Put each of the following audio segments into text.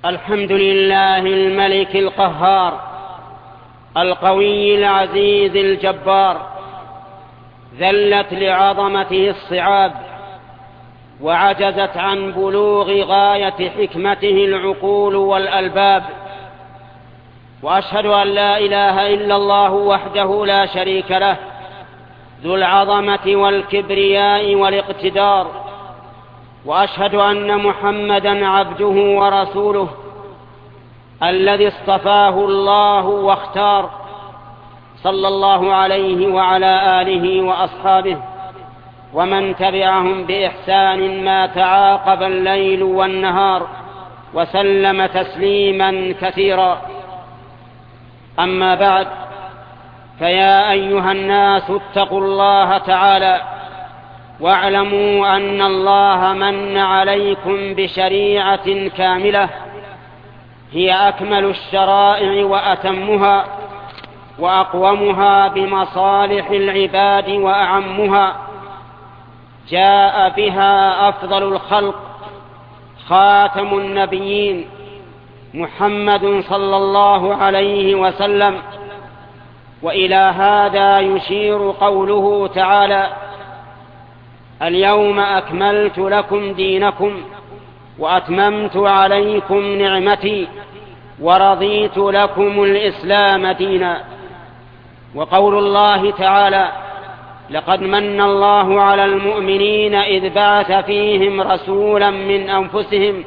الحمد لله الملك القهار القوي العزيز الجبار، ذلت لعظمته الصعاب وعجزت عن بلوغ غاية حكمته العقول والألباب. وأشهد أن لا إله إلا الله وحده لا شريك له، ذو العظمة والكبرياء والاقتدار. وأشهد أن محمدًا عبده ورسوله الذي اصطفاه الله واختار، صلى الله عليه وعلى آله وأصحابه ومن تبعهم بإحسان ما تعاقب الليل والنهار، وسلم تسليما كثيرا. أما بعد، فيا أيها الناس اتقوا الله تعالى واعلموا أن الله من عليكم بشريعة كاملة هي أكمل الشرائع وأتمها وأقومها بمصالح العباد وأعمها. جاء بها أفضل الخلق خاتم النبيين محمد صلى الله عليه وسلم. وإلى هذا يشير قوله تعالى: اليوم أكملت لكم دينكم وأتممت عليكم نعمتي ورضيت لكم الإسلام دينا. وقول الله تعالى: لقد من الله على المؤمنين إذ بعث فيهم رسولا من أنفسهم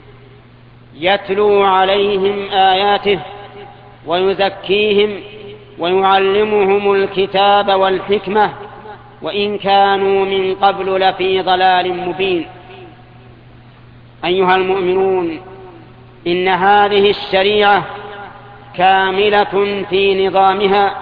يتلو عليهم آياته ويزكيهم ويعلمهم الكتاب والحكمة وإن كانوا من قبل لفي ضلال مبين. أيها المؤمنون، إن هذه الشريعة كاملة في نظامها،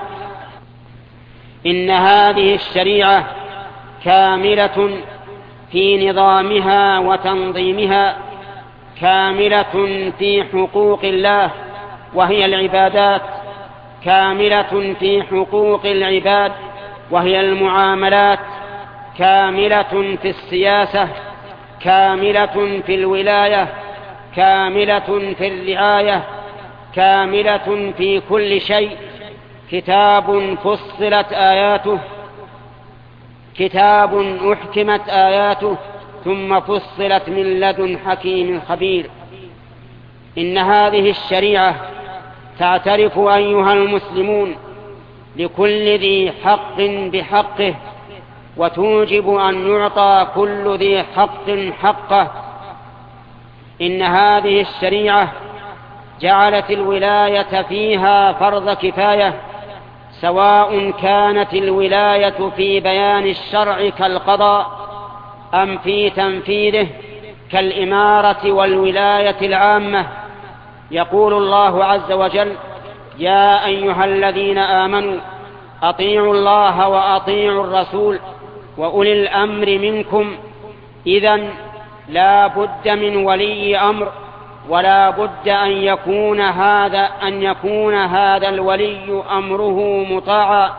إن هذه الشريعة كاملة في نظامها وتنظيمها، كاملة في حقوق الله وهي العبادات، كاملة في حقوق العباد وهي المعاملات، كاملة في السياسة، كاملة في الولاية، كاملة في الرعاية، كاملة في كل شيء. كتاب فصلت آياته، كتاب أحكمت آياته ثم فصلت من لدن حكيم خبير. إن هذه الشريعة تعترف أيها المسلمون لكل ذي حق بحقه، وتوجب أن يعطى كل ذي حق حقه. إن هذه الشريعة جعلت الولاية فيها فرض كفاية، سواء كانت الولاية في بيان الشرع كالقضاء أم في تنفيذه كالإمارة والولاية العامة. يقول الله عز وجل: يا أيها الذين آمنوا أطيعوا الله وأطيعوا الرسول وأولي الأمر منكم. إذن لا بد من ولي أمر، ولا بد أن يكون هذا الولي أمره مطاعا.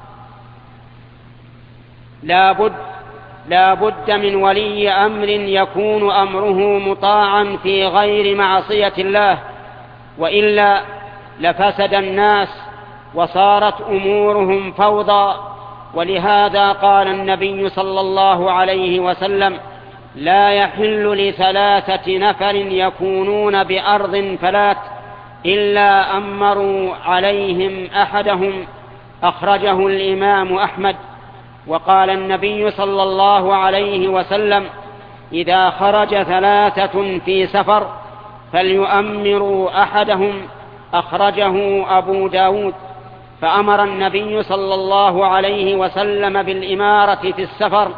لا بد من ولي أمر يكون أمره مطاعا في غير معصية الله، وإلا لفسد الناس وصارت أمورهم فوضى. ولهذا قال النبي صلى الله عليه وسلم: لا يحل لثلاثة نفر يكونون بأرض فلات إلا أمروا عليهم أحدهم. أخرجه الإمام أحمد. وقال النبي صلى الله عليه وسلم: إذا خرج ثلاثة في سفر فليؤمروا أحدهم. أخرجه أبو داود. فأمر النبي صلى الله عليه وسلم بالإمارة في السفر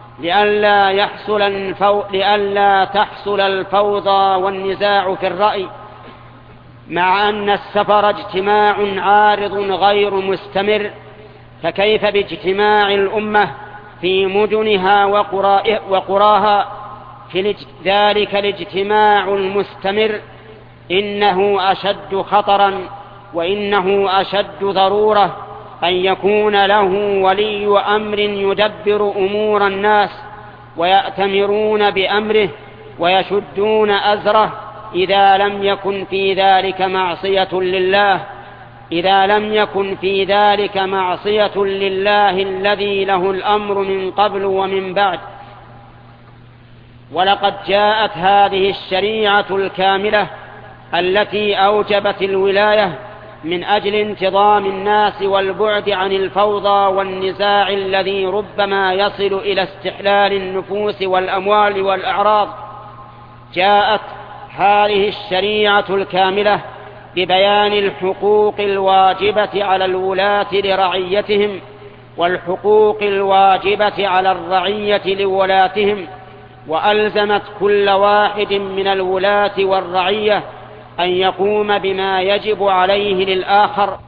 لئلا تحصل الفوضى والنزاع في الرأي، مع أن السفر اجتماع عارض غير مستمر، فكيف باجتماع الأمة في مدنها وقراها؟ في ذلك الاجتماع المستمر إنه أشد خطرا، وإنه أشد ضرورة أن يكون له ولي أمر يدبر أمور الناس ويأتمرون بأمره ويشدون أزره إذا لم يكن في ذلك معصية لله، إذا لم يكن في ذلك معصية لله الذي له الأمر من قبل ومن بعد. ولقد جاءت هذه الشريعة الكاملة التي أوجبت الولاية من أجل انتظام الناس والبعد عن الفوضى والنزاع الذي ربما يصل إلى استحلال النفوس والأموال والأعراض. جاءت هذه الشريعة الكاملة ببيان الحقوق الواجبة على الولاة لرعيتهم، والحقوق الواجبة على الرعية لولاتهم، وألزمت كل واحد من الولاة والرعية أن يقوم بما يجب عليه للآخر.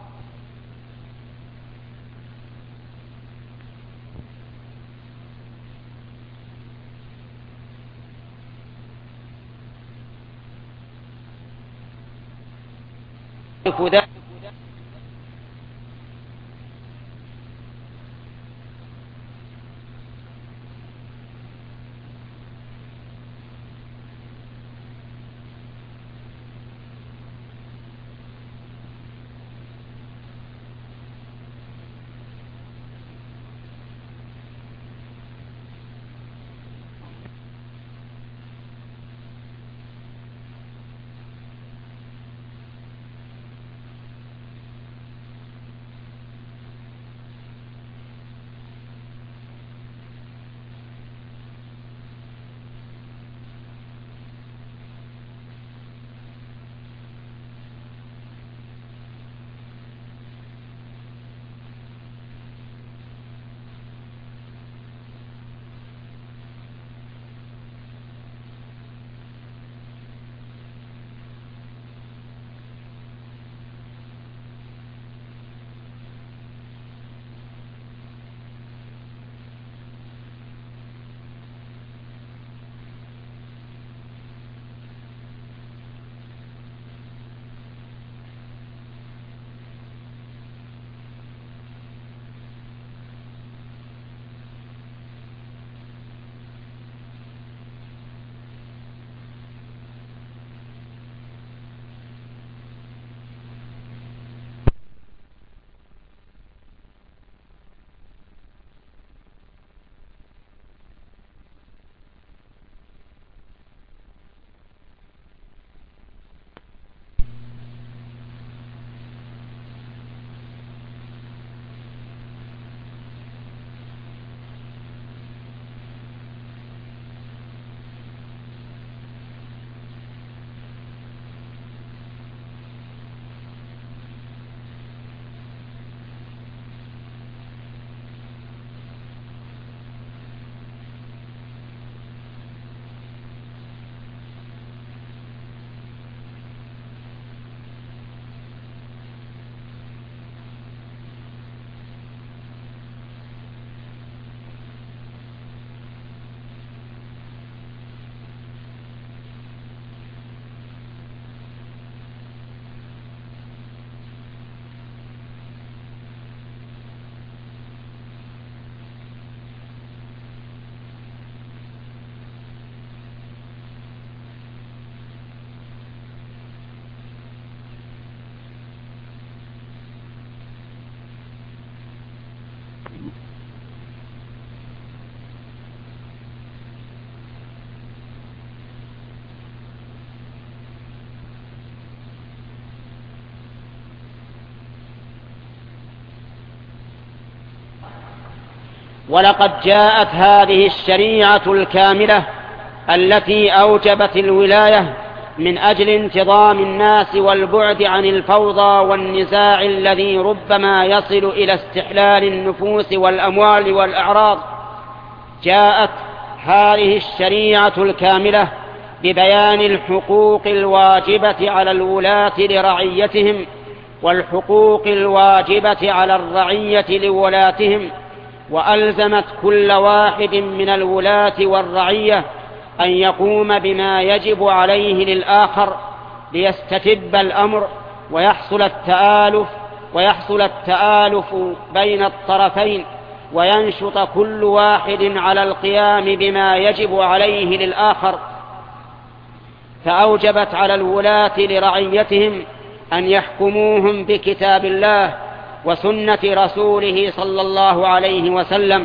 ولقد جاءت هذه الشريعة الكاملة التي أوجبت الولاية من أجل انتظام الناس والبعد عن الفوضى والنزاع الذي ربما يصل إلى استحلال النفوس والأموال والأعراض. جاءت هذه الشريعة الكاملة ببيان الحقوق الواجبة على الولاة لرعيتهم، والحقوق الواجبة على الرعية لولاتهم، وألزمت كل واحد من الولاة والرعية أن يقوم بما يجب عليه للآخر ليستتب الأمر ويحصل التآلف بين الطرفين، وينشط كل واحد على القيام بما يجب عليه للآخر. فأوجبت على الولاة لرعيتهم أن يحكموهم بكتاب الله وسنة رسوله صلى الله عليه وسلم،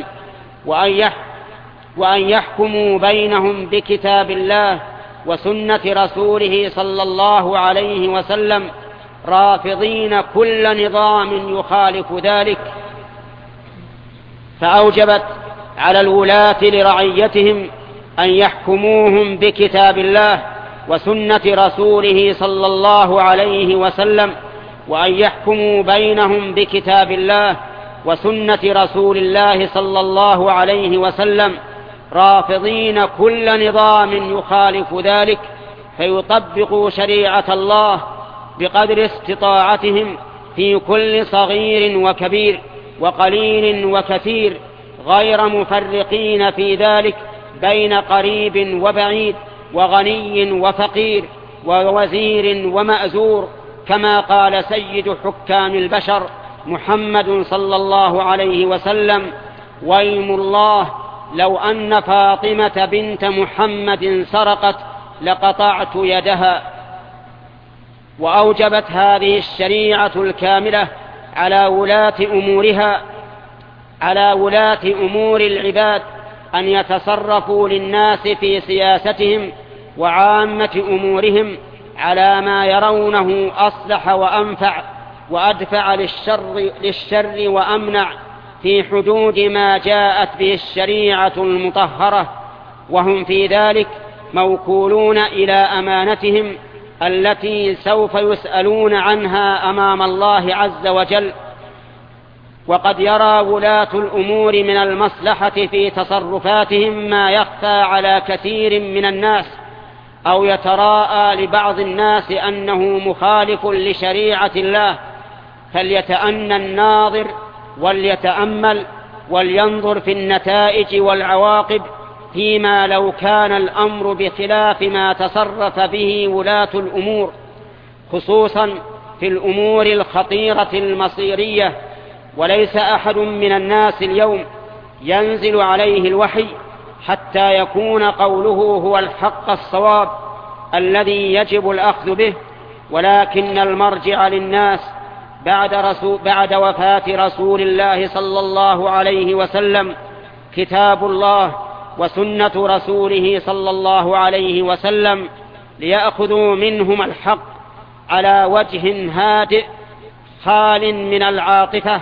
وأن يحكموا بينهم بكتاب الله وسنة رسوله صلى الله عليه وسلم، رافضين كل نظام يخالف ذلك. فأوجبت على الولاة لرعيتهم أن يحكموهم بكتاب الله وسنة رسوله صلى الله عليه وسلم، وأن يحكموا بينهم بكتاب الله وسنة رسول الله صلى الله عليه وسلم، رافضين كل نظام يخالف ذلك، فيطبقوا شريعة الله بقدر استطاعتهم في كل صغير وكبير وقليل وكثير، غير مفرقين في ذلك بين قريب وبعيد وغني وفقير ووزير ومأزور، كما قال سيد حكام البشر محمد صلى الله عليه وسلم: ويم الله لو أن فاطمة بنت محمد سرقت لقطعت يدها. وأوجبت هذه الشريعة الكاملة على ولاة أمور العباد أن يتصرفوا للناس في سياستهم وعامة أمورهم على ما يرونه أصلح وأنفع وأدفع للشر وأمنع، في حدود ما جاءت به الشريعة المطهرة، وهم في ذلك موكولون إلى أمانتهم التي سوف يسألون عنها أمام الله عز وجل. وقد يرى ولاة الأمور من المصلحة في تصرفاتهم ما يخفى على كثير من الناس، أو يتراءى لبعض الناس أنه مخالف لشريعة الله، فليتأنى الناظر وليتأمل ولينظر في النتائج والعواقب، فيما لو كان الأمر بخلاف ما تصرف به ولاة الأمور، خصوصا في الأمور الخطيرة المصيرية. وليس أحد من الناس اليوم ينزل عليه الوحي حتى يكون قوله هو الحق الصواب الذي يجب الأخذ به، ولكن المرجع للناس بعد وفاة رسول الله صلى الله عليه وسلم كتاب الله وسنة رسوله صلى الله عليه وسلم، ليأخذوا منهم الحق على وجه هادئ خال من العاطفة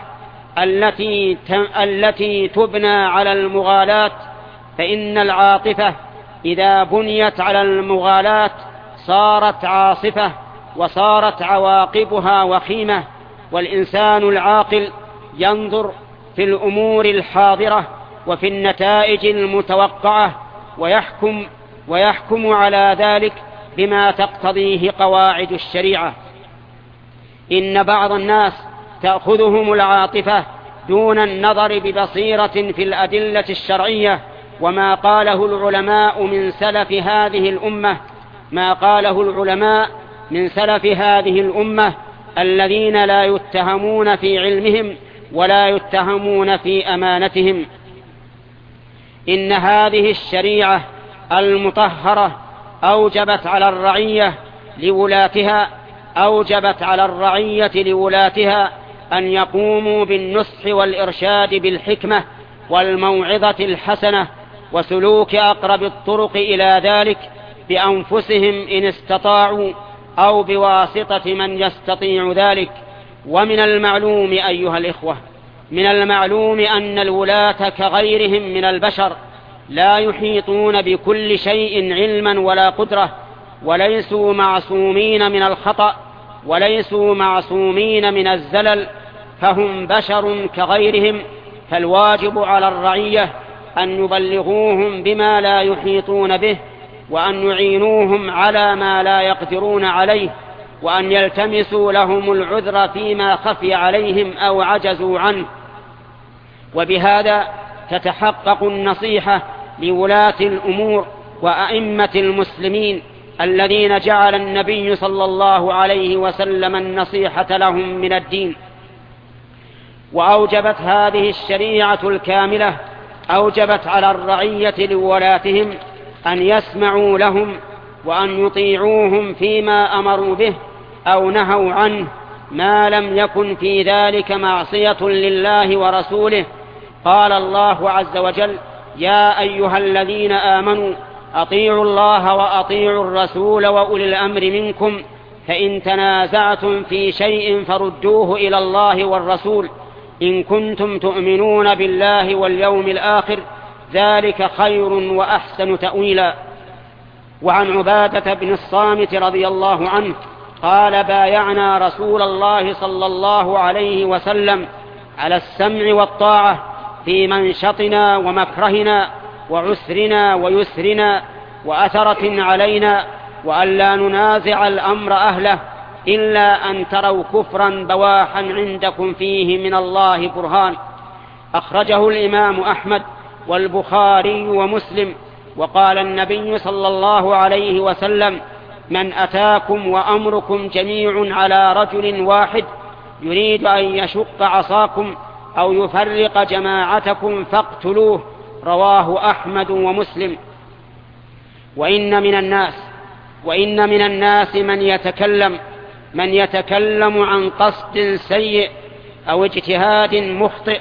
التي تبنى على المغالاة، فإن العاطفة إذا بنيت على المغالاة صارت عاصفة وصارت عواقبها وخيمة. والإنسان العاقل ينظر في الأمور الحاضرة وفي النتائج المتوقعة ويحكم على ذلك بما تقتضيه قواعد الشريعة. إن بعض الناس تأخذهم العاطفة دون النظر ببصيرة في الأدلة الشرعية وما قاله العلماء من سلف هذه الأمة الذين لا يتهمون في علمهم ولا يتهمون في أمانتهم. إن هذه الشريعة المطهرة أوجبت على الرعية لولاتها أن يقوموا بالنصح والإرشاد بالحكمة والموعظة الحسنة وسلوك أقرب الطرق إلى ذلك بأنفسهم إن استطاعوا أو بواسطة من يستطيع ذلك. ومن المعلوم أيها الإخوة، من المعلوم أن الولاة كغيرهم من البشر لا يحيطون بكل شيء علما ولا قدرة، وليسوا معصومين من الخطأ وليسوا معصومين من الزلل، فهم بشر كغيرهم. فالواجب على الرعية أن يبلغوهم بما لا يحيطون به، وأن يعينوهم على ما لا يقدرون عليه، وأن يلتمسوا لهم العذر فيما خفي عليهم أو عجزوا عنه. وبهذا تتحقق النصيحة لولاة الأمور وأئمة المسلمين الذين جعل النبي صلى الله عليه وسلم النصيحة لهم من الدين. وأوجبت هذه الشريعة الكاملة أوجبت على الرعية لولاتهم أن يسمعوا لهم وأن يطيعوهم فيما أمروا به أو نهوا عنه ما لم يكن في ذلك معصية لله ورسوله. قال الله عز وجل: يا أيها الذين آمنوا أطيعوا الله وأطيعوا الرسول وأولي الأمر منكم فإن تنازعتم في شيء فردوه إلى الله والرسول إن كنتم تؤمنون بالله واليوم الآخر ذلك خير وأحسن تأويلا. وعن عبادة بن الصامت رضي الله عنه قال: بايعنا رسول الله صلى الله عليه وسلم على السمع والطاعة في منشطنا ومكرهنا وعسرنا ويسرنا وأثرة علينا، وأن لا ننازع الأمر أهله إلا أن تروا كفرا بواحا عندكم فيه من الله برهان. أخرجه الإمام أحمد والبخاري ومسلم. وقال النبي صلى الله عليه وسلم: من أتاكم وأمركم جميع على رجل واحد يريد أن يشق عصاكم أو يفرق جماعتكم فاقتلوه. رواه أحمد ومسلم. وإن من الناس من يتكلم عن قصد سيء أو اجتهاد مخطئ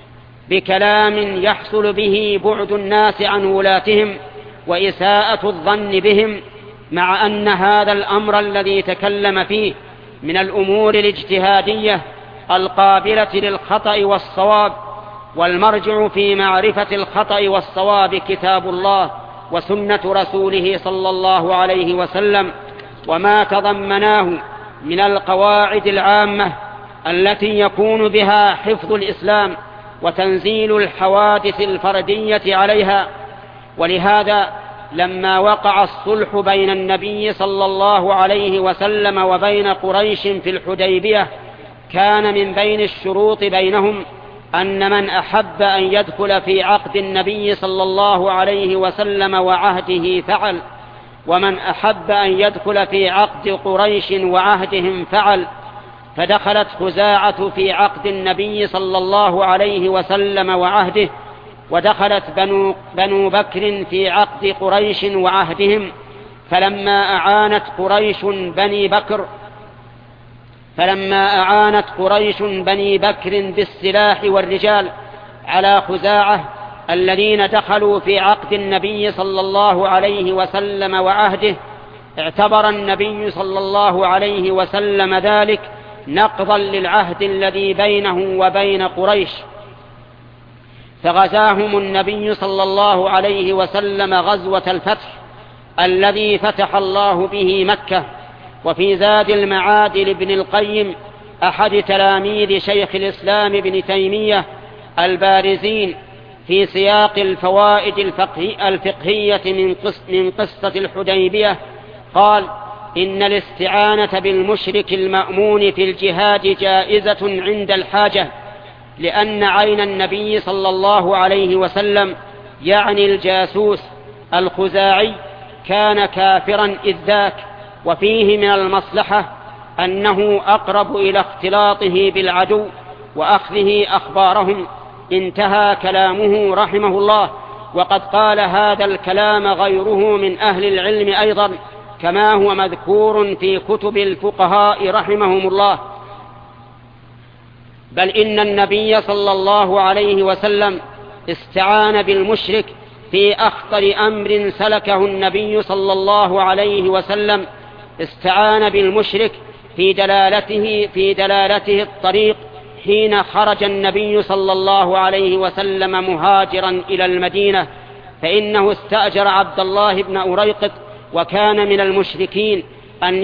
بكلام يحصل به بعد الناس عن ولاتهم وإساءة الظن بهم، مع أن هذا الأمر الذي تكلم فيه من الأمور الاجتهادية القابلة للخطأ والصواب، والمرجع في معرفة الخطأ والصواب كتاب الله وسنة رسوله صلى الله عليه وسلم، وما تضمناه من القواعد العامة التي يكون بها حفظ الإسلام وتنزيل الحوادث الفردية عليها. ولهذا لما وقع الصلح بين النبي صلى الله عليه وسلم وبين قريش في الحديبية كان من بين الشروط بينهم أن من أحب أن يدخل في عقد النبي صلى الله عليه وسلم وعهده فعل، ومن أحب أن يدخل في عقد قريش وعهدهم فعل. فدخلت خزاعة في عقد النبي صلى الله عليه وسلم وعهده، ودخلت بنو بكر في عقد قريش وعهدهم. فلما أعانت قريش بني بكر بالسلاح والرجال على خزاعة الذين دخلوا في عقد النبي صلى الله عليه وسلم وعهده، اعتبر النبي صلى الله عليه وسلم ذلك نقضا للعهد الذي بينه وبين قريش، فغزاهم النبي صلى الله عليه وسلم غزوة الفتح الذي فتح الله به مكة. وفي زاد المعاد لابن القيم أحد تلاميذ شيخ الإسلام ابن تيمية البارزين في سياق الفوائد الفقهية من قصة الحديبية قال: إن الاستعانة بالمشرك المأمون في الجهاد جائزة عند الحاجة، لأن عين النبي صلى الله عليه وسلم يعني الجاسوس الخزاعي كان كافرا إذ ذاك، وفيه من المصلحة أنه أقرب إلى اختلاطه بالعدو وأخذه أخبارهم. انتهى كلامه رحمه الله. وقد قال هذا الكلام غيره من أهل العلم أيضا، كما هو مذكور في كتب الفقهاء رحمهم الله. بل إن النبي صلى الله عليه وسلم استعان بالمشرك في أخطر أمر سلكه النبي صلى الله عليه وسلم، استعان بالمشرك في دلالته الطريق حين خرج النبي صلى الله عليه وسلم مهاجرا إلى المدينة، فإنه استأجر عبد الله بن أريقط وكان من المشركين أن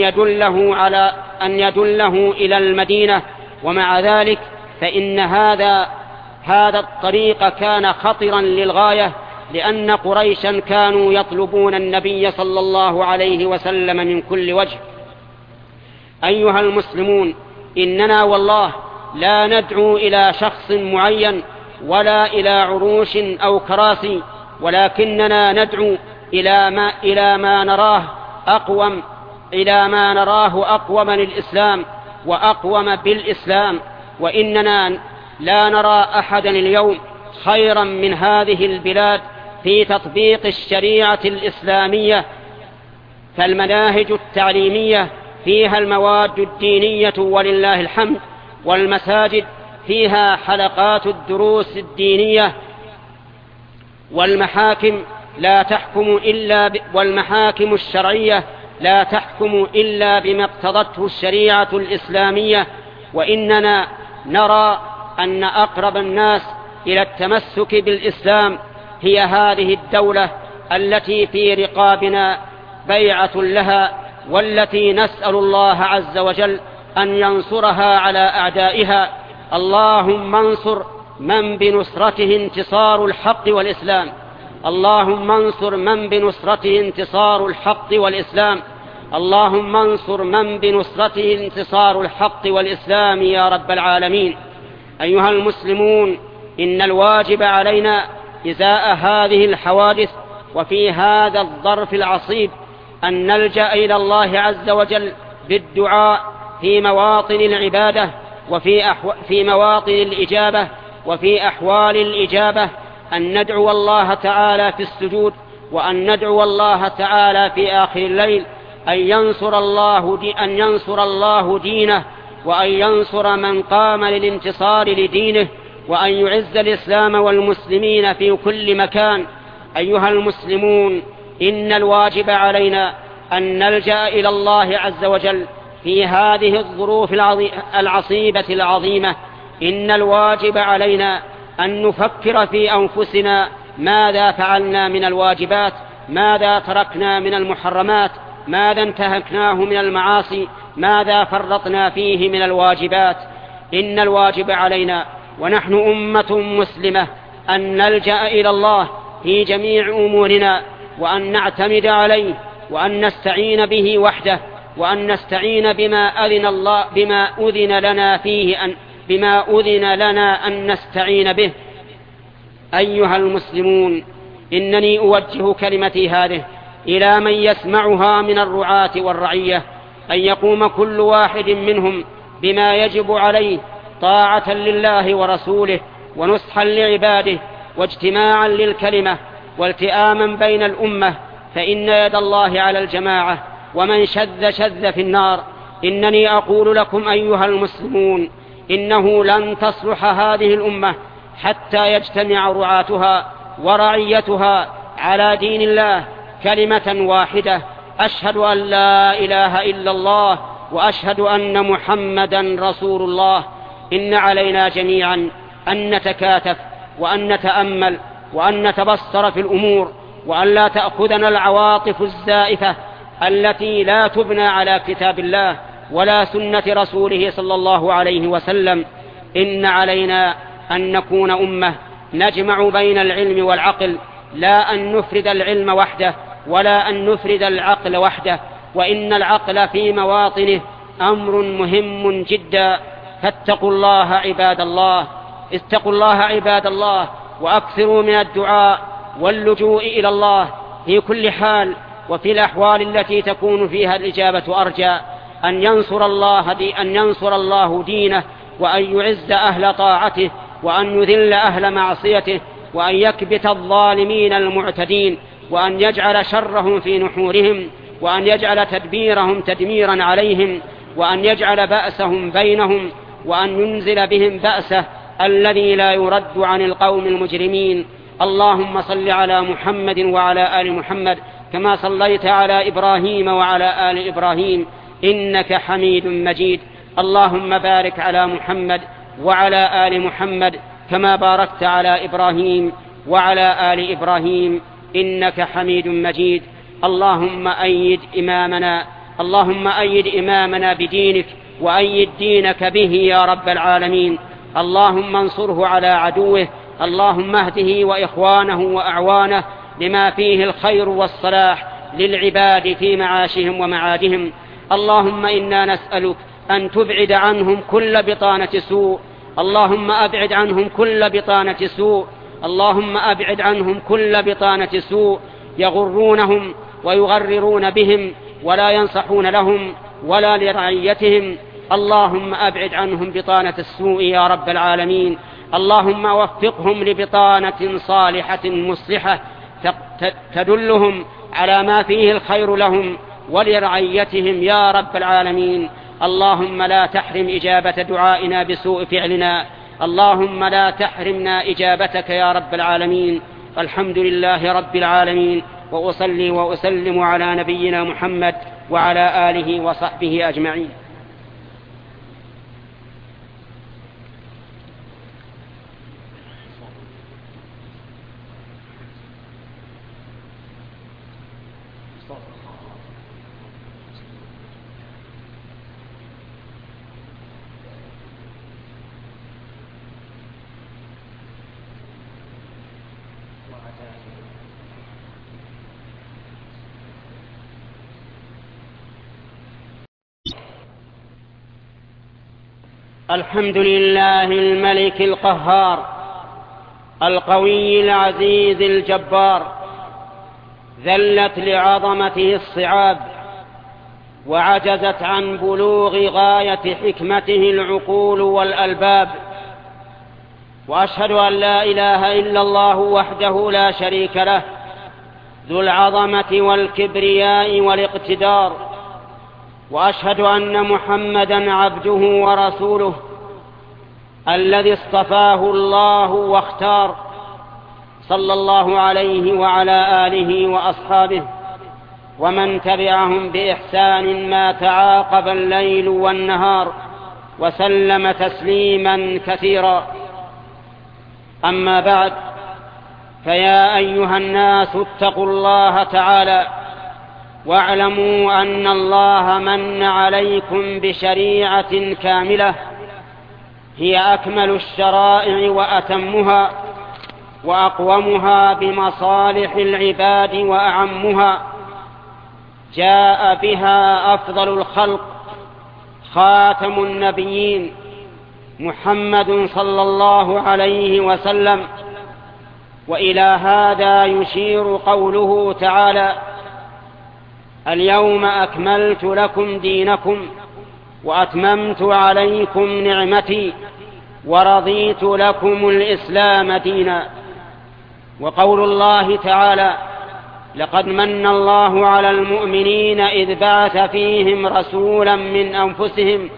يدله إلى المدينة. ومع ذلك فإن هذا الطريق كان خطرا للغاية، لأن قريشا كانوا يطلبون النبي صلى الله عليه وسلم من كل وجه. أيها المسلمون، إننا والله لا ندعو إلى شخص معين ولا إلى عروش أو كراسي، ولكننا ندعو إلى ما نراه أقوم للإسلام وأقوم بالإسلام. وإننا لا نرى أحدا اليوم خيرا من هذه البلاد في تطبيق الشريعة الإسلامية فالمناهج التعليمية فيها المواد الدينية ولله الحمد، والمساجد فيها حلقات الدروس الدينية، والمحاكم الشرعية لا تحكم إلا بما اقتضته الشريعة الإسلامية. وإننا نرى أن أقرب الناس إلى التمسك بالإسلام هي هذه الدولة التي في رقابنا بيعة لها، والتي نسأل الله عز وجل أن ينصرها على أعدائها. اللهم انصر من بنصرته انتصار الحق والإسلام، اللهم انصر من بنصرته انتصار الحق والإسلام، اللهم انصر من بنصرته انتصار الحق والإسلام يا رب العالمين. أيها المسلمون، إن الواجب علينا إزاء هذه الحوادث وفي هذا الظرف العصيب أن نلجأ إلى الله عز وجل بالدعاء في مواطن العبادة وفي مواطن الإجابة وفي أحوال الإجابة، أن ندعو الله تعالى في السجود، وأن ندعو الله تعالى في آخر الليل أن ينصر الله دينه، وأن ينصر من قام للانتصار لدينه، وأن يعز الإسلام والمسلمين في كل مكان. أيها المسلمون، إن الواجب علينا أن نلجأ إلى الله عز وجل في هذه الظروف العصيبة العظيمة. إن الواجب علينا أن نفكر في أنفسنا ماذا فعلنا من الواجبات، ماذا تركنا من المحرمات، ماذا انتهكناه من المعاصي، ماذا فرطنا فيه من الواجبات. إن الواجب علينا ونحن أمة مسلمة أن نلجأ إلى الله في جميع أمورنا، وأن نعتمد عليه، وأن نستعين به وحده، وأن نستعين بما أذن لنا أن نستعين به. أيها المسلمون، إنني أوجه كلمتي هذه إلى من يسمعها من الرعاة والرعية، أن يقوم كل واحد منهم بما يجب عليه طاعة لله ورسوله، ونصحا لعباده، واجتماعا للكلمة، والتئاما بين الأمة، فإن يد الله على الجماعة، ومن شذ في النار. إنني أقول لكم أيها المسلمون، إنه لن تصلح هذه الأمة حتى يجتمع رعاتها ورعيتها على دين الله كلمة واحدة: أشهد أن لا إله إلا الله، وأشهد أن محمدا رسول الله. إن علينا جميعا أن نتكاتف، وأن نتأمل، وأن نتبصر في الأمور، وأن لا تأخذنا العواطف الزائفة التي لا تبنى على كتاب الله ولا سنة رسوله صلى الله عليه وسلم. إن علينا أن نكون أمة نجمع بين العلم والعقل، لا أن نفرد العلم وحده ولا أن نفرد العقل وحده. وإن العقل في مواطنه أمر مهم جدا، فاتقوا الله عباد الله، اتقوا الله عباد الله، وأكثروا من الدعاء واللجوء إلى الله في كل حال، وفي الأحوال التي تكون فيها الإجابة أرجى، أن ينصر الله دينه، وأن يعز أهل طاعته، وأن يذل أهل معصيته، وأن يكبت الظالمين المعتدين، وأن يجعل شرهم في نحورهم، وأن يجعل تدبيرهم تدميرا عليهم، وأن يجعل بأسهم بينهم، وأن ينزل بهم بأسه الذي لا يرد عن القوم المجرمين. اللهم صل على محمد وعلى آل محمد كما صليت على إبراهيم وعلى آل إبراهيم إنك حميد مجيد. اللهم بارك على محمد وعلى آل محمد كما باركت على إبراهيم وعلى آل إبراهيم إنك حميد مجيد. اللهم أيد إمامنا بدينك، وأيد دينك به يا رب العالمين. اللهم انصره على عدوه، اللهم اهده وإخوانه وأعوانه لما فيه الخير والصلاح للعباد في معاشهم ومعادهم. اللهم إنا نسألك أن تبعد عنهم كل بطانة سوء، اللهم أبعد عنهم كل بطانة سوء، اللهم أبعد عنهم كل بطانة سوء يغرونهم ويغررون بهم ولا ينصحون لهم ولا لرعيتهم. اللهم أبعد عنهم بطانة السوء يا رب العالمين. اللهم وفقهم لبطانة صالحة مصلحة تدلهم على ما فيه الخير لهم ولرعيتهم يا رب العالمين. اللهم لا تحرم إجابة دعائنا بسوء فعلنا، اللهم لا تحرمنا إجابتك يا رب العالمين. الحمد لله رب العالمين، وأصلي وأسلم على نبينا محمد وعلى آله وصحبه أجمعين. الحمد لله الملك القهار القوي العزيز الجبار، ذلت لعظمته الصعاب وعجزت عن بلوغ غاية حكمته العقول والألباب، وأشهد أن لا إله إلا الله وحده لا شريك له ذو العظمة والكبرياء والاقتدار، وأشهد أن محمدًا عبده ورسوله الذي اصطفاه الله واختار، صلى الله عليه وعلى آله وأصحابه ومن تبعهم بإحسان ما تعاقب الليل والنهار، وسلم تسليمًا كثيرا. أما بعد، فيا أيها الناس اتقوا الله تعالى واعلموا أن الله من عليكم بشريعة كاملة هي أكمل الشرائع وأتمها وأقومها بمصالح العباد وأعمها، جاء بها أفضل الخلق خاتم النبيين محمد صلى الله عليه وسلم. وإلى هذا يشير قوله تعالى: اليوم أكملت لكم دينكم وأتممت عليكم نعمتي ورضيت لكم الإسلام دينا. وقول الله تعالى: لقد من الله على المؤمنين إذ بعث فيهم رسولا من أنفسهم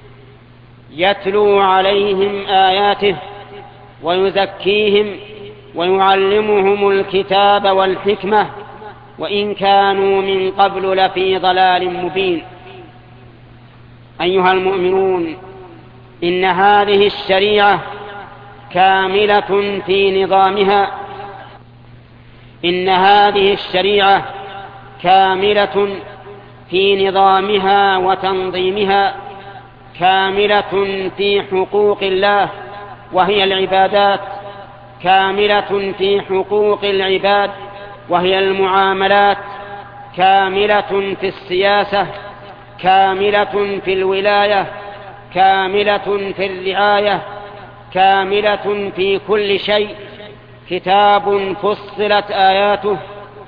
يتلو عليهم آياته ويزكيهم ويعلمهم الكتاب والحكمة وإن كانوا من قبل لفي ضلال مبين. أيها المؤمنون، إن هذه الشريعة كاملة في نظامها، إن هذه الشريعة كاملة في نظامها وتنظيمها، كاملة في حقوق الله وهي العبادات، كاملة في حقوق العباد وهي المعاملات، كاملة في السياسة، كاملة في الولاية، كاملة في الرعاية، كاملة في كل شيء. كتاب فصلت آياته،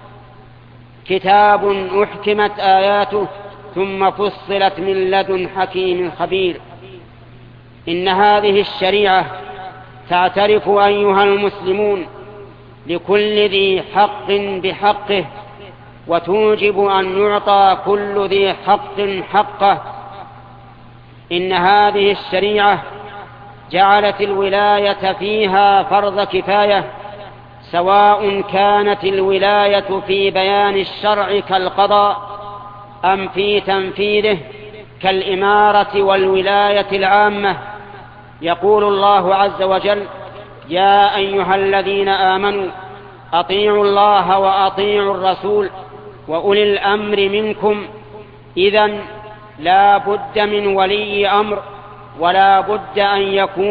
كتاب أحكمت آياته ثم فصلت من لدن حكيم خبير. إن هذه الشريعة تعترف أيها المسلمون لكل ذي حق بحقه، وتوجب أن يعطى كل ذي حق حقه. إن هذه الشريعة جعلت الولاية فيها فرض كفاية، سواء كانت الولاية في بيان الشرع كالقضاء أم في تنفيذه كالإمارة والولاية العامة. يقول الله عز وجل: يا أيها الذين آمنوا أطيعوا الله وأطيعوا الرسول وأولي الأمر منكم. إذن لا بد من ولي أمر، ولا بد أن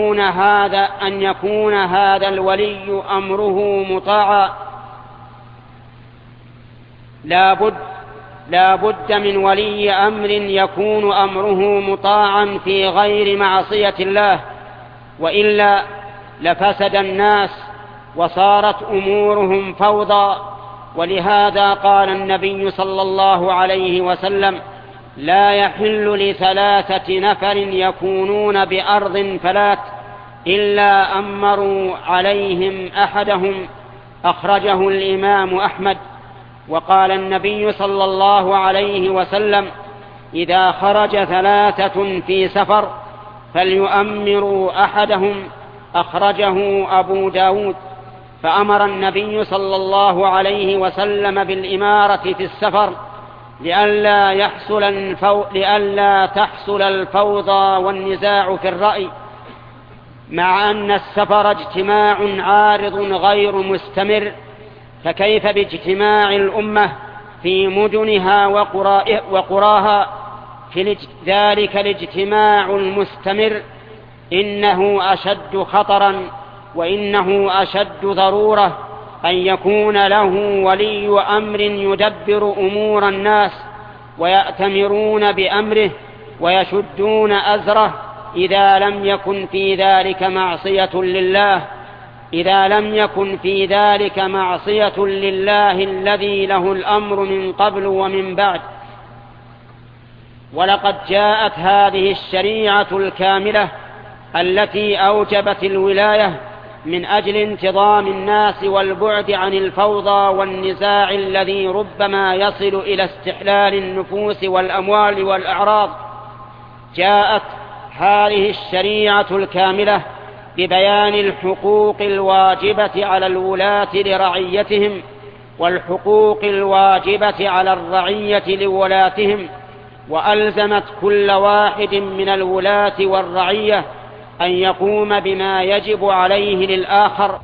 يكون هذا الولي أمره مطاعا. لا بد من ولي أمر يكون أمره مطاعا في غير معصية الله، وإلا لفسد الناس وصارت أمورهم فوضى. ولهذا قال النبي صلى الله عليه وسلم: لا يحل لثلاثة نفر يكونون بأرض فلات إلا أمروا عليهم أحدهم. أخرجه الإمام أحمد. وقال النبي صلى الله عليه وسلم: إذا خرج 3 في سفر فليؤمروا أحدهم. أخرجه أبو داود. فأمر النبي صلى الله عليه وسلم بالإمارة في السفر لئلا تحصل الفوضى والنزاع في الرأي، مع أن السفر اجتماع عارض غير مستمر، فكيف باجتماع الأمة في مدنها وقراها؟ في ذلك الاجتماع المستمر إنه أشد خطرا، وإنه أشد ضرورة أن يكون له ولي أمر يدبر أمور الناس ويأتمرون بأمره ويشدون أزره، إذا لم يكن في ذلك معصية لله الذي له الأمر من قبل ومن بعد. ولقد جاءت هذه الشريعة الكاملة التي أوجبت الولاية من أجل انتظام الناس والبعد عن الفوضى والنزاع الذي ربما يصل إلى استحلال النفوس والأموال والأعراض. جاءت هذه الشريعة الكاملة ببيان الحقوق الواجبة على الولاة لرعيتهم، والحقوق الواجبة على الرعية لولاتهم، وألزمت كل واحد من الولاة والرعية أن يقوم بما يجب عليه للآخر.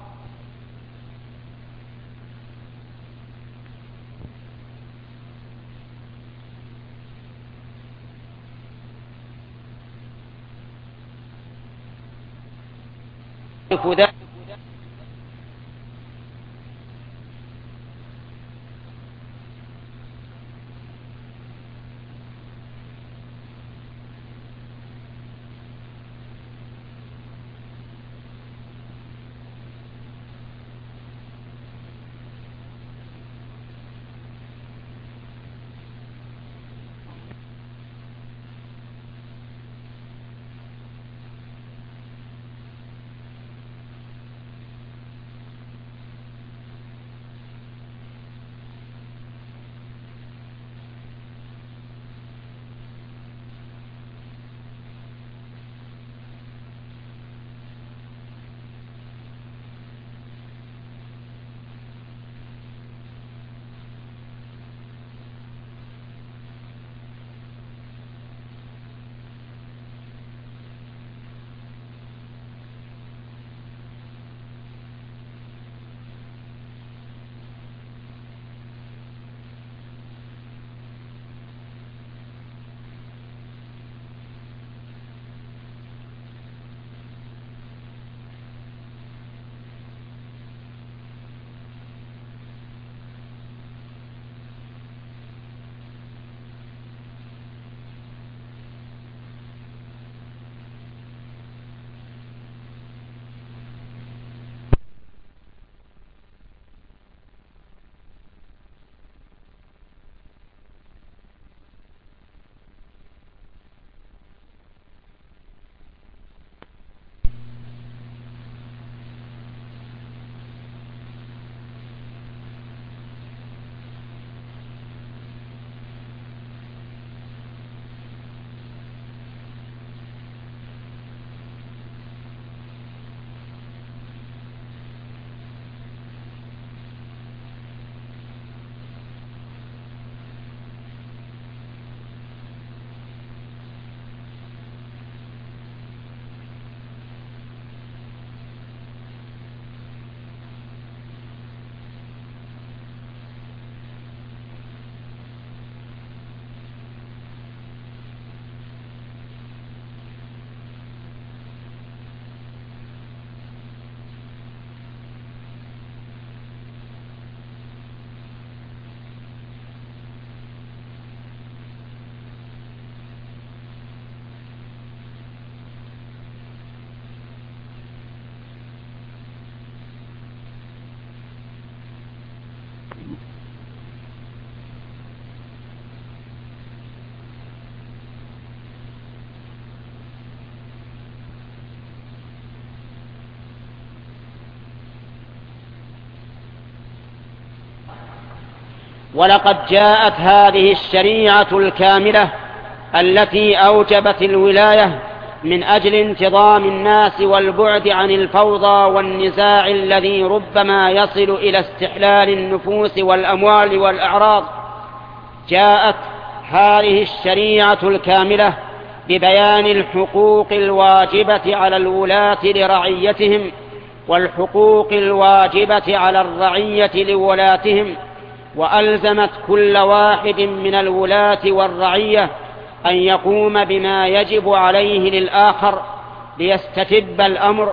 ولقد جاءت هذه الشريعة الكاملة التي أوجبت الولاية من أجل انتظام الناس والبعد عن الفوضى والنزاع الذي ربما يصل إلى استحلال النفوس والأموال والأعراض. جاءت هذه الشريعة الكاملة ببيان الحقوق الواجبة على الولاة لرعيتهم والحقوق الواجبة على الرعية لولاتهم، وألزمت كل واحد من الولاة والرعية أن يقوم بما يجب عليه للآخر ليستتب الأمر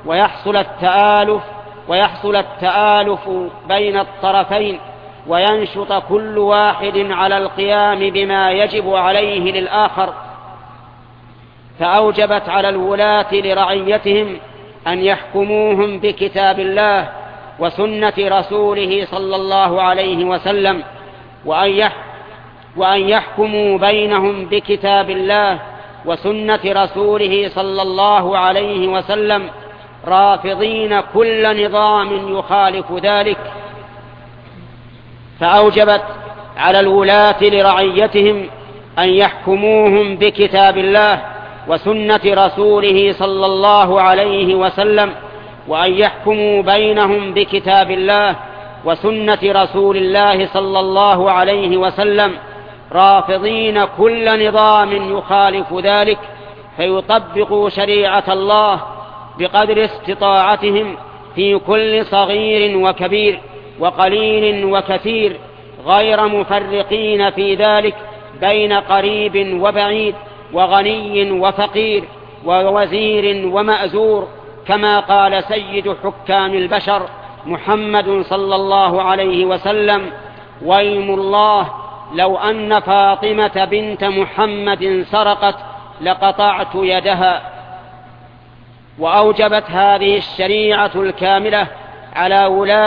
ويحصل التآلف بين الطرفين، وينشط كل واحد على القيام بما يجب عليه للآخر. فأوجبت على الولاة لرعيتهم أن يحكموهم بكتاب الله وسنة رسوله صلى الله عليه وسلم، وأن يحكموا بينهم بكتاب الله وسنة رسوله صلى الله عليه وسلم، رافضين كل نظام يخالف ذلك. فأوجبت على الولاة لرعيتهم أن يحكموهم بكتاب الله وسنة رسوله صلى الله عليه وسلم، وأن يحكموا بينهم بكتاب الله وسنة رسول الله صلى الله عليه وسلم، رافضين كل نظام يخالف ذلك، فيطبقوا شريعة الله بقدر استطاعتهم في كل صغير وكبير وقليل وكثير، غير مفرقين في ذلك بين قريب وبعيد وغني وفقير ووزير ومأزور، كما قال سيد حكام البشر محمد صلى الله عليه وسلم: ويم الله لو أن فاطمة بنت محمد سرقت لقطعت يدها. وأوجبت هذه الشريعة الكاملة على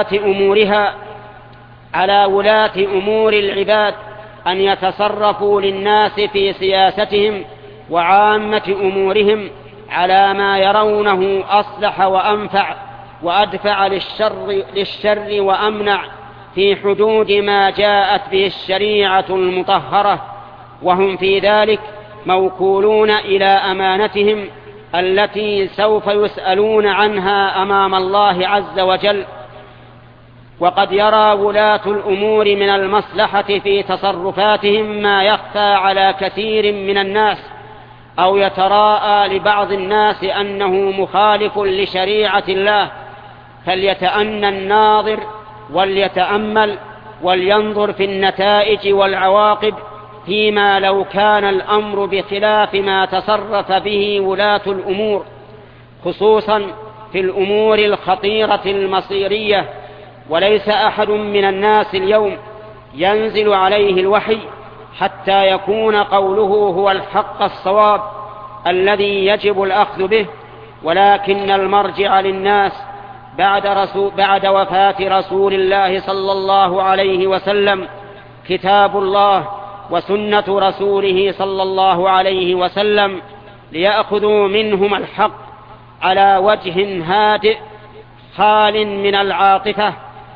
ولاة أمور العباد أن يتصرفوا للناس في سياستهم وعامة أمورهم على ما يرونه أصلح وأنفع وأدفع للشر وأمنع في حدود ما جاءت به الشريعة المطهرة، وهم في ذلك موكولون إلى أمانتهم التي سوف يسألون عنها أمام الله عز وجل. وقد يرى ولاة الأمور من المصلحة في تصرفاتهم ما يخفى على كثير من الناس، أو يتراءى لبعض الناس أنه مخالف لشريعة الله، فليتأنى الناظر وليتأمل ولينظر في النتائج والعواقب فيما لو كان الأمر بخلاف ما تصرف به ولاة الأمور، خصوصا في الأمور الخطيرة المصيرية. وليس أحد من الناس اليوم ينزل عليه الوحي حتى يكون قوله هو الحق الصواب الذي يجب الأخذ به، ولكن المرجع للناس بعد وفاة رسول الله صلى الله عليه وسلم كتاب الله وسنة رسوله صلى الله عليه وسلم، ليأخذوا منهم الحق على وجه هادئ خال من العاطفة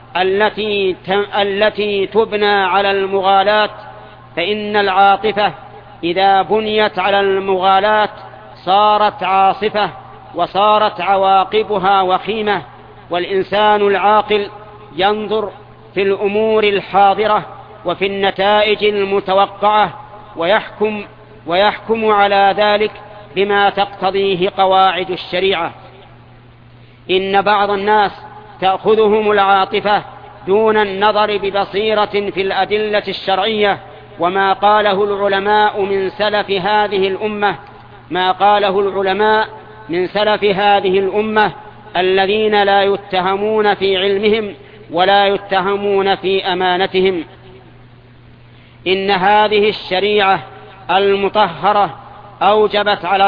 التي تبنى على المغالاة، فإن العاطفة إذا بنيت على المغالاة صارت عاصفة وصارت عواقبها وخيمة. والإنسان العاقل ينظر في الأمور الحاضرة وفي النتائج المتوقعة ويحكم على ذلك بما تقتضيه قواعد الشريعة. إن بعض الناس تأخذهم العاطفة دون النظر ببصيرة في الأدلة الشرعية وما قاله العلماء من سلف هذه الأمة الذين لا يتهمون في علمهم ولا يتهمون في أمانتهم. إن هذه الشريعة المطهرة أوجبت على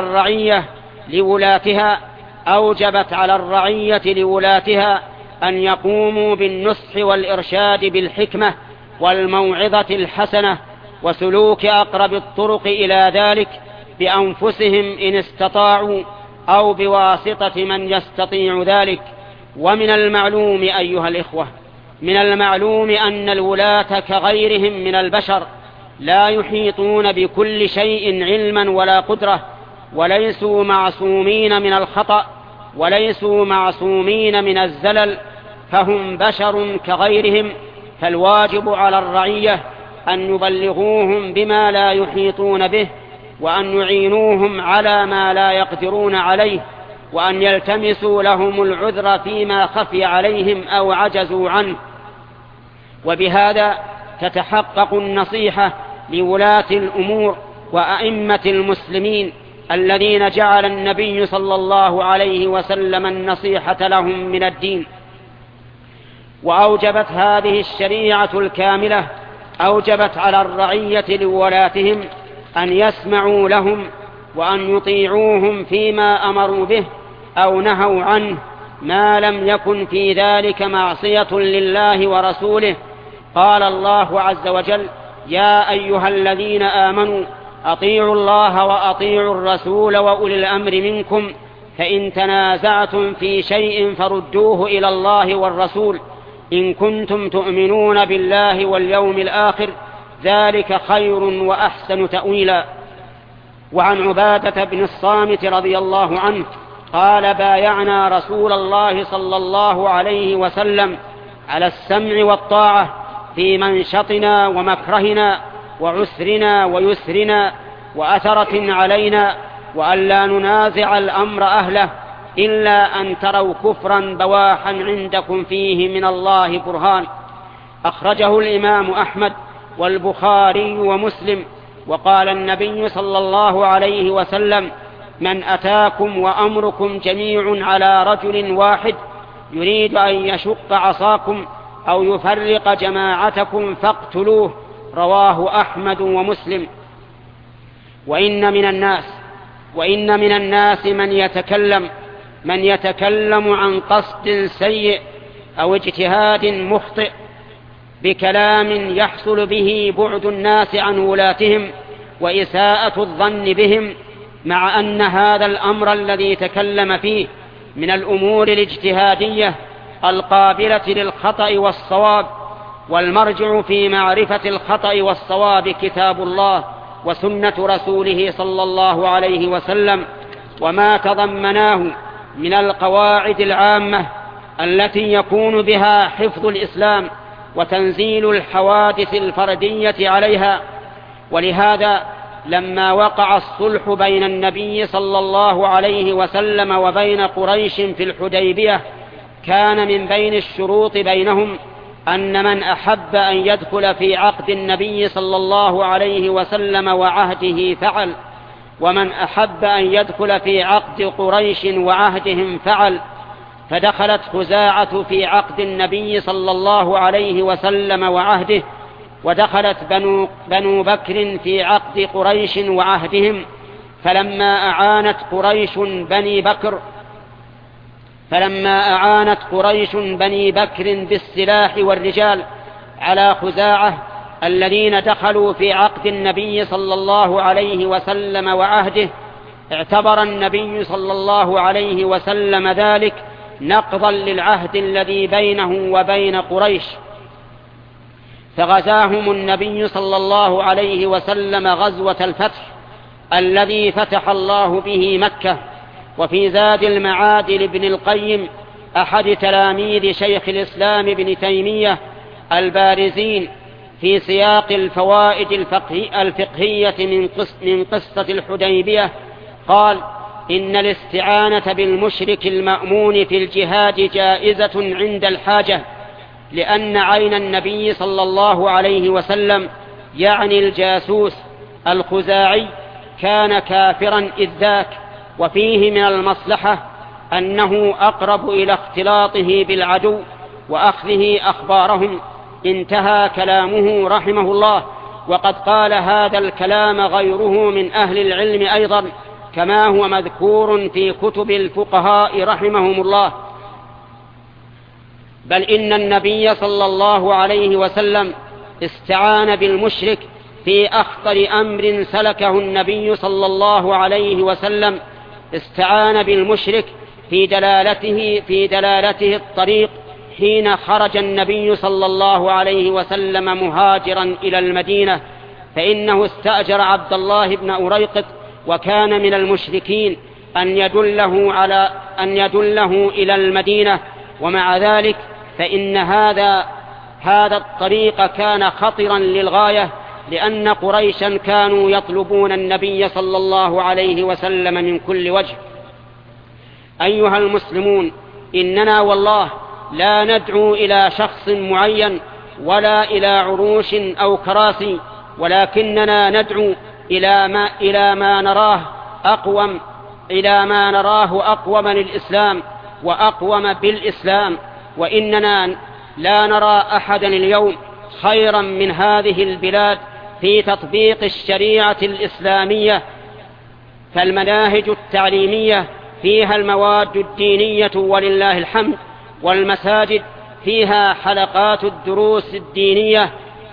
الرعية لولاتها أن يقوموا بالنصح والإرشاد بالحكمة والموعظة الحسنة وسلوك أقرب الطرق إلى ذلك بأنفسهم إن استطاعوا أو بواسطة من يستطيع ذلك. ومن المعلوم أيها الإخوة من المعلوم أن الولاة كغيرهم من البشر لا يحيطون بكل شيء علما ولا قدرة، وليسوا معصومين من الخطأ، وليسوا معصومين من الزلل، فهم بشر كغيرهم. فالواجب على الرعية أن يبلغوهم بما لا يحيطون به، وأن يعينوهم على ما لا يقدرون عليه، وأن يلتمسوا لهم العذر فيما خفي عليهم أو عجزوا عنه. وبهذا تتحقق النصيحة لولاة الأمور وأئمة المسلمين الذين جعل النبي صلى الله عليه وسلم النصيحة لهم من الدين. وأوجبت هذه الشريعة الكاملة، أوجبت على الرعية لولاتهم أن يسمعوا لهم وأن يطيعوهم فيما أمروا به أو نهوا عنه، ما لم يكن في ذلك معصية لله ورسوله. قال الله عز وجل: يا أيها الذين آمنوا أطيعوا الله وأطيعوا الرسول وأولي الأمر منكم، فإن تنازعتم في شيء فردوه إلى الله والرسول إن كنتم تؤمنون بالله واليوم الآخر، ذلك خير وأحسن تأويلا. وعن عبادة بن الصامت رضي الله عنه قال: بايعنا رسول الله صلى الله عليه وسلم على السمع والطاعة في منشطنا ومكرهنا وعسرنا ويسرنا وأثرة علينا، وألا ننازع الأمر أهله إلا أن تروا كفرا بواحا عندكم فيه من الله برهان. أخرجه الإمام أحمد والبخاري ومسلم. وقال النبي صلى الله عليه وسلم: من أتاكم وأمركم جميع على رجل واحد يريد أن يشق عصاكم أو يفرق جماعتكم فاقتلوه. رواه أحمد ومسلم. وإن من الناس من يتكلم عن قصد سيء أو اجتهاد مخطئ بكلام يحصل به بعد الناس عن ولاتهم وإساءة الظن بهم، مع أن هذا الأمر الذي تكلم فيه من الأمور الاجتهادية القابلة للخطأ والصواب، والمرجع في معرفة الخطأ والصواب كتاب الله وسنة رسوله صلى الله عليه وسلم، وما تضمناه من القواعد العامة التي يكون بها حفظ الإسلام وتنزيل الحوادث الفردية عليها. ولهذا لما وقع الصلح بين النبي صلى الله عليه وسلم وبين قريش في الحديبية، كان من بين الشروط بينهم أن من أحب أن يدخل في عقد النبي صلى الله عليه وسلم وعهده فعل، ومن أحب أن يدخل في عقد قريش وعهدهم فعل. فدخلت خزاعة في عقد النبي صلى الله عليه وسلم وعهده، ودخلت بنو بكر في عقد قريش وعهدهم. فلما أعانت قريش بني بكر بالسلاح والرجال على خزاعة الذين دخلوا في عقد النبي صلى الله عليه وسلم وعهده، اعتبر النبي صلى الله عليه وسلم ذلك نقضا للعهد الذي بينه وبين قريش، فغزاهم النبي صلى الله عليه وسلم غزوة الفتح الذي فتح الله به مكة. وفي زاد المعاد لابن القيم أحد تلاميذ شيخ الإسلام ابن تيمية البارزين في سياق الفوائد الفقهية من قصة الحديبية، قال: إن الاستعانة بالمشرك المأمون في الجهاد جائزة عند الحاجة، لأن عين النبي صلى الله عليه وسلم يعني الجاسوس الخزاعي كان كافرا إذ ذاك، وفيه من المصلحة أنه أقرب إلى اختلاطه بالعدو وأخذه أخبارهم. انتهى كلامه رحمه الله. وقد قال هذا الكلام غيره من أهل العلم أيضا، كما هو مذكور في كتب الفقهاء رحمهم الله. بل إن النبي صلى الله عليه وسلم استعان بالمشرك في أخطر أمر سلكه النبي صلى الله عليه وسلم، استعان بالمشرك في دلالته الطريق حين خرج النبي صلى الله عليه وسلم مهاجرا إلى المدينة، فإنه استأجر عبد الله بن أريقط وكان من المشركين أن يدله إلى المدينة. ومع ذلك فإن هذا الطريق كان خطرا للغاية، لأن قريشا كانوا يطلبون النبي صلى الله عليه وسلم من كل وجه. أيها المسلمون، إننا والله لا ندعو إلى شخص معين ولا إلى عروش أو كراسي، ولكننا ندعو إلى ما نراه أقوم للإسلام وأقوم بالإسلام. وإننا لا نرى أحدا اليوم خيرا من هذه البلاد في تطبيق الشريعة الإسلامية، فالمناهج التعليمية فيها المواد الدينية ولله الحمد، والمساجد فيها حلقات الدروس الدينية،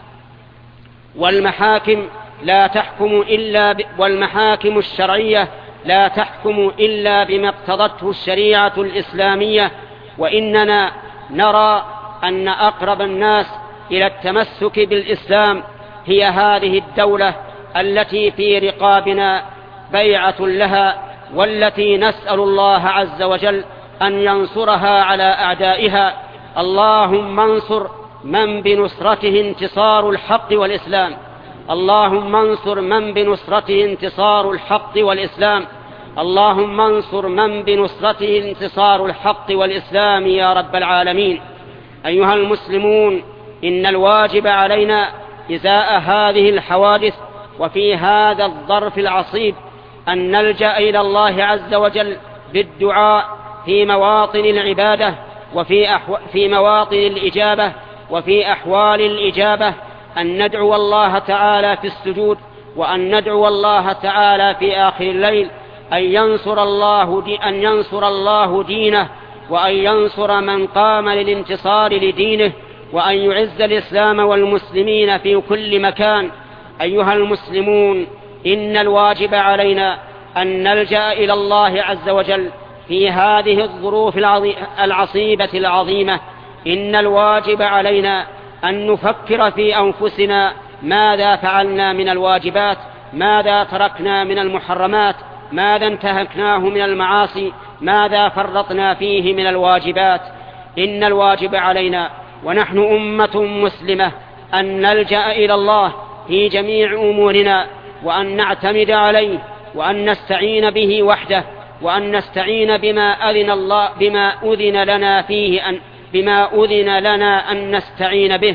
والمحاكم الشرعية لا تحكم إلا بما اقتضته الشريعة الإسلامية. وإننا نرى أن أقرب الناس إلى التمسك بالإسلام هي هذه الدولة التي في رقابنا بيعة لها، والتي نسأل الله عز وجل أن ينصرها على أعدائها. اللهم انصر من بنصرته انتصار الحق والإسلام، اللهم انصر من بنصرته انتصار الحق والإسلام، اللهم انصر من بنصرته انتصار الحق والإسلام يا رب العالمين. أيها المسلمون، إن الواجب علينا إزاء هذه الحوادث وفي هذا الظرف العصيب أن نلجأ إلى الله عز وجل بالدعاء في مواطن العبادة وفي مواطن الإجابة وفي أحوال الإجابة، أن ندعو الله تعالى في السجود، وأن ندعو الله تعالى في آخر الليل أن ينصر الله دينه، وأن ينصر من قام للانتصار لدينه، وأن يعز الإسلام والمسلمين في كل مكان. أيها المسلمون، إن الواجب علينا أن نلجأ إلى الله عز وجل في هذه الظروف العصيبة العظيمة. إن الواجب علينا أن نفكر في أنفسنا ماذا فعلنا من الواجبات، ماذا تركنا من المحرمات، ماذا انتهكناه من المعاصي، ماذا فرطنا فيه من الواجبات. إن الواجب علينا ونحن أمة مسلمة أن نلجأ إلى الله في جميع أمورنا، وأن نعتمد عليه، وأن نستعين به وحده، وأن نستعين بما أذن لنا أن نستعين به.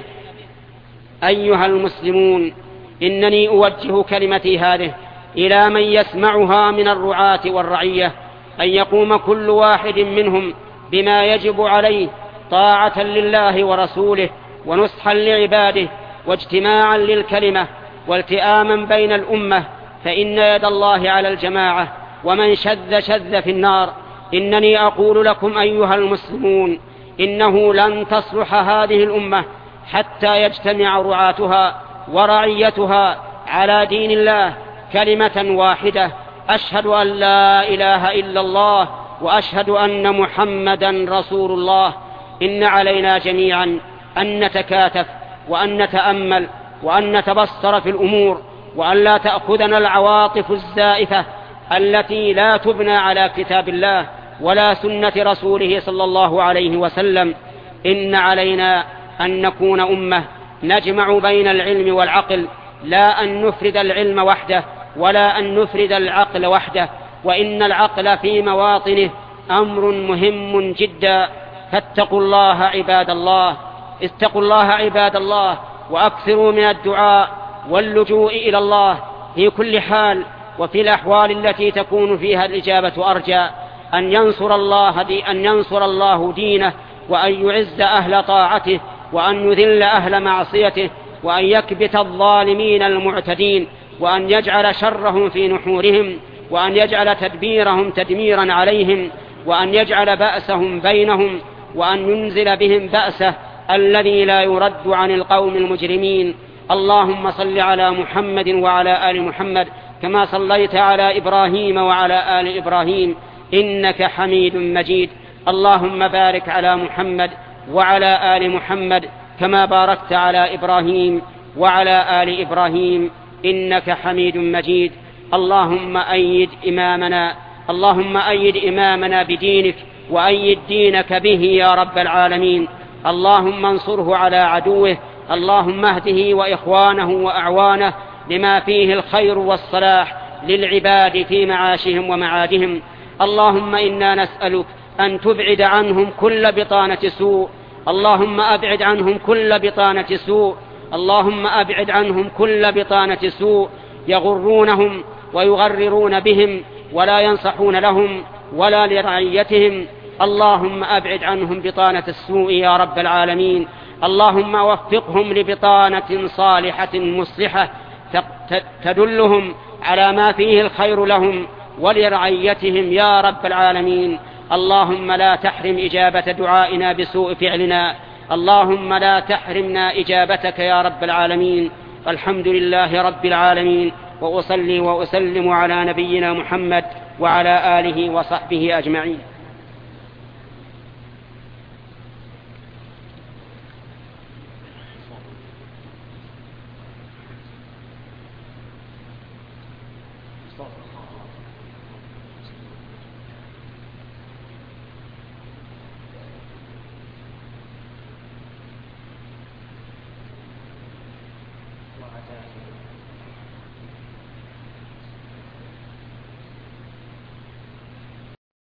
أيها المسلمون، إنني أوجه كلمتي هذه إلى من يسمعها من الرعاة والرعية، أن يقوم كل واحد منهم بما يجب عليه طاعة لله ورسوله، ونصحا لعباده، واجتماعا للكلمة، والتئاما بين الأمة، فإن يد الله على الجماعة، ومن شذ في النار. إنني أقول لكم أيها المسلمون، إنه لن تصلح هذه الأمة حتى يجتمع رعاتها ورعيتها على دين الله كلمة واحدة: أشهد أن لا إله إلا الله وأشهد أن محمدا رسول الله. إن علينا جميعا أن نتكاتف، وأن نتأمل، وأن نتبصر في الأمور، وأن لا تأخذنا العواطف الزائفة التي لا تبنى على كتاب الله ولا سنة رسوله صلى الله عليه وسلم. إن علينا أن نكون أمة نجمع بين العلم والعقل، لا أن نفرد العلم وحده ولا أن نفرد العقل وحده. وإن العقل في مواطنه أمر مهم جدا، فاتقوا الله عباد الله، اتقوا الله عباد الله، وأكثروا من الدعاء واللجوء إلى الله في كل حال، وفي الأحوال التي تكون فيها الإجابة أرجى، أن ينصر الله دينه، وأن يعز أهل طاعته، وأن يذل أهل معصيته، وأن يكبت الظالمين المعتدين، وأن يجعل شرهم في نحورهم، وأن يجعل تدبيرهم تدميرا عليهم، وأن يجعل بأسهم بينهم، وأن ينزل بهم بأسه الذي لا يرد عن القوم المجرمين. اللهم صل على محمد وعلى آل محمد كما صليت على إبراهيم وعلى آل إبراهيم إنك حميد مجيد. اللهم بارك على محمد وعلى آل محمد كما باركت على إبراهيم وعلى آل إبراهيم إنك حميد مجيد. اللهم أيد إمامنا بدينك وأيد دينك به يا رب العالمين. اللهم انصره على عدوه. اللهم اهده وإخوانه وأعوانه لما فيه الخير والصلاح للعباد في معاشهم ومعادهم. اللهم إنا نسألك أن تبعد عنهم كل بطانة سوء. اللهم أبعد عنهم كل بطانة سوء. اللهم أبعد عنهم كل بطانة سوء يغرونهم ويغررون بهم ولا ينصحون لهم ولا لرعيتهم. اللهم أبعد عنهم بطانة السوء يا رب العالمين. اللهم وفقهم لبطانة صالحة مصلحة تدلهم على ما فيه الخير لهم ولرعيتهم يا رب العالمين. اللهم لا تحرم إجابة دعائنا بسوء فعلنا. اللهم لا تحرمنا إجابتك يا رب العالمين. الحمد لله رب العالمين، وأصلي وأسلم على نبينا محمد وعلى آله وصحبه أجمعين. Stop.